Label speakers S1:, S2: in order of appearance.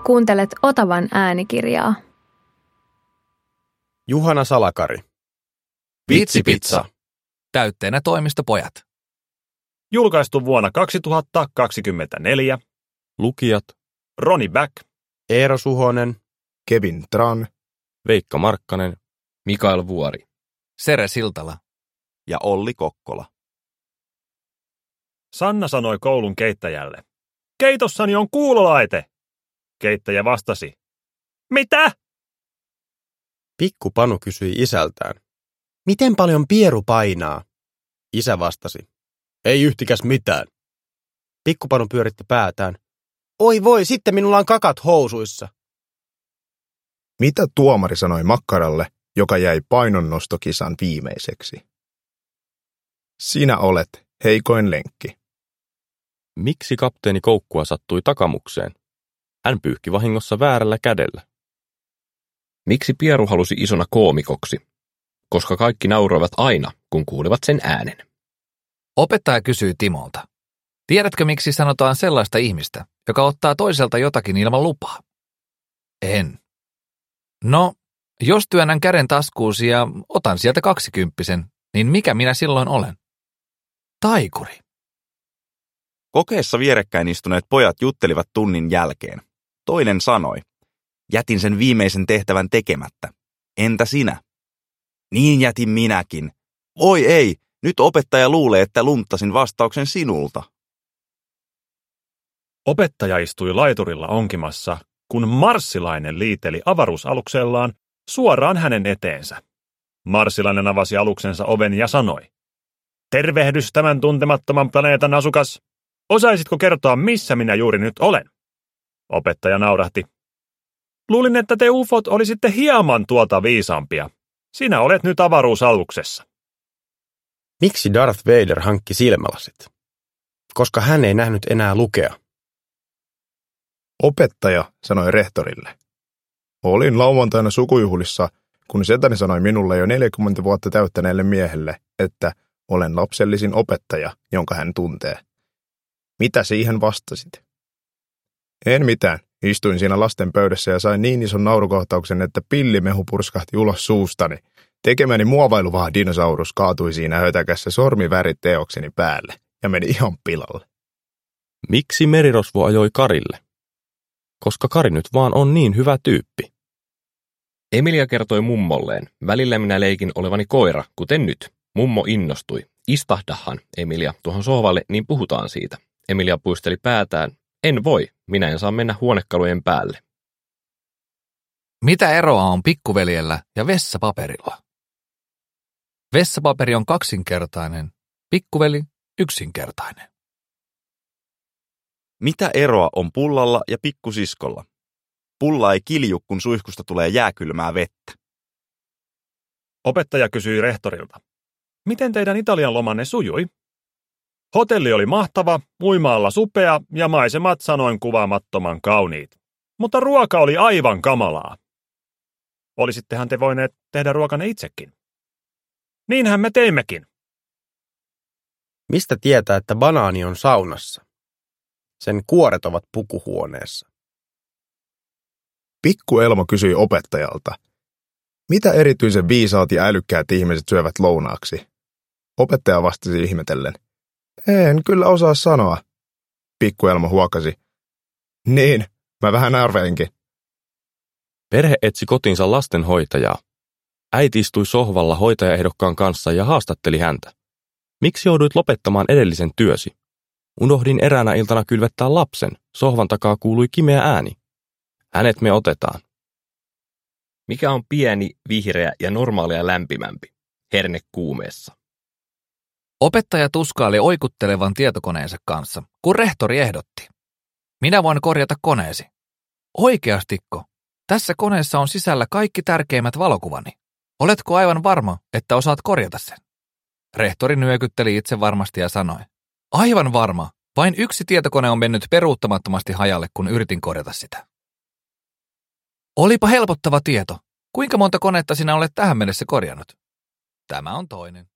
S1: Kuuntelet Otavan äänikirjaa.
S2: Juhana Salakari.
S3: Vitsipizza. Täytteenä toimistopojat.
S4: Julkaistu vuonna 2024.
S2: Lukijat
S4: Roni Back,
S2: Eero Suhonen,
S5: Kevin Tran,
S2: Veikka Markkanen,
S3: Mikael Vuori, Sere Siltala
S6: ja Olli Kokkola.
S4: Sanna sanoi koulun keittäjälle: "Keitossani on kuulolaite." Keittäjä vastasi: "Mitä?"
S2: Pikku Panu kysyi isältään: "Miten paljon pieru painaa?" Isä vastasi: "Ei yhtikäs mitään." Pikku Panu pyöritti päätään: "Oi voi, sitten minulla on kakat housuissa."
S5: Mitä tuomari sanoi Makkaralle, joka jäi painonnostokisan viimeiseksi? Sinä olet heikoin lenkki.
S2: Miksi kapteeni Koukkua sattui takamukseen? Hän pyyhki vahingossa väärällä kädellä.
S7: Miksi Pieru halusi isona koomikoksi? Koska kaikki nauroivat aina, kun kuulivat sen äänen.
S3: Opettaja kysyi Timolta: "Tiedätkö, miksi sanotaan sellaista ihmistä, joka ottaa toiselta jotakin ilman lupaa?" "En." "No, jos työnnän käden taskuusi ja otan sieltä 20, niin mikä minä silloin olen?" "Taikuri."
S6: Kokeessa vierekkäin istuneet pojat juttelivat tunnin jälkeen. Toinen sanoi: "Jätin sen viimeisen tehtävän tekemättä. Entä sinä?" "Niin jätin minäkin." "Voi ei, nyt opettaja luulee, että lunttasin vastauksen sinulta."
S4: Opettaja istui laiturilla onkimassa, kun marssilainen liiteli avaruusaluksellaan suoraan hänen eteensä. Marssilainen avasi aluksensa oven ja sanoi: "Tervehdys tämän tuntemattoman planeetan asukas. Osaisitko kertoa, missä minä juuri nyt olen?" Opettaja naurahti: "Luulin, että te ufot olisitte hieman tuota viisaampia. Sinä olet nyt avaruusaluksessa."
S2: Miksi Darth Vader hankki silmälasit? Koska hän ei nähnyt enää lukea.
S5: Opettaja sanoi rehtorille: "Olin lauantaina sukujuhlissa, kun setäni sanoi minulle jo 40 vuotta täyttäneelle miehelle, että olen lapsellisin opettaja, jonka hän tuntee. Mitä siihen vastasit?" "En mitään. Istuin siinä lasten pöydässä ja sain niin ison naurukohtauksen, että pillimehu purskahti ulos suustani. Tekemäni muovailuvaha dinosaurus kaatui siinä hötäkässä sormiväriteokseni päälle ja meni ihan pilalle."
S2: Miksi merirosvo ajoi Karille? Koska Kari nyt vaan on niin hyvä tyyppi.
S7: Emilia kertoi mummolleen: "Välillä minä leikin olevani koira, kuten nyt." Mummo innostui: "Istahdahan, Emilia, tuohon sohvalle, niin puhutaan siitä." Emilia puisteli päätään: "En voi, minä en saa mennä huonekalujen päälle."
S3: Mitä eroa on pikkuveljellä ja vessapaperilla? Vessapaperi on kaksinkertainen, pikkuveli yksinkertainen.
S6: Mitä eroa on pullalla ja pikkusiskolla? Pulla ei kilju, kun suihkusta tulee jääkylmää vettä.
S4: Opettaja kysyi rehtorilta: "Miten teidän Italian lomanne sujui?" "Hotelli oli mahtava, uima-alla supea ja maisemat sanoin kuvaamattoman kauniit. Mutta ruoka oli aivan kamalaa." "Olisittehan te voineet tehdä ruokanne itsekin." "Niinhän me teimmekin."
S2: Mistä tietää, että banaani on saunassa? Sen kuoret ovat pukuhuoneessa.
S5: Pikku Elmo kysyi opettajalta: "Mitä erityisen viisaat ja älykkäät ihmiset syövät lounaaksi?" Opettaja vastasi ihmetellen: "En kyllä osaa sanoa." Pikku Elmo huokasi: "Niin, mä vähän arveinkin."
S2: Perhe etsi kotiinsa lastenhoitajaa. Äiti istui sohvalla hoitajaehdokkaan kanssa ja haastatteli häntä. "Miksi jouduit lopettamaan edellisen työsi?" "Unohdin eräänä iltana kylvettää lapsen. Sohvan takaa kuului kimeä ääni." "Hänet me otetaan."
S7: Mikä on pieni, vihreä ja normaalia lämpimämpi? Herne kuumeessa.
S3: Opettaja tuskaili oikuttelevan tietokoneensa kanssa, kun rehtori ehdotti: "Minä voin korjata koneesi." "Oikeastikko? Tässä koneessa on sisällä kaikki tärkeimmät valokuvani. Oletko aivan varma, että osaat korjata sen?" Rehtori nyökytteli itse varmasti ja sanoi: "Aivan varma. Vain yksi tietokone on mennyt peruuttamattomasti hajalle, kun yritin korjata sitä." "Olipa helpottava tieto. Kuinka monta konetta sinä olet tähän mennessä korjannut?" "Tämä on toinen."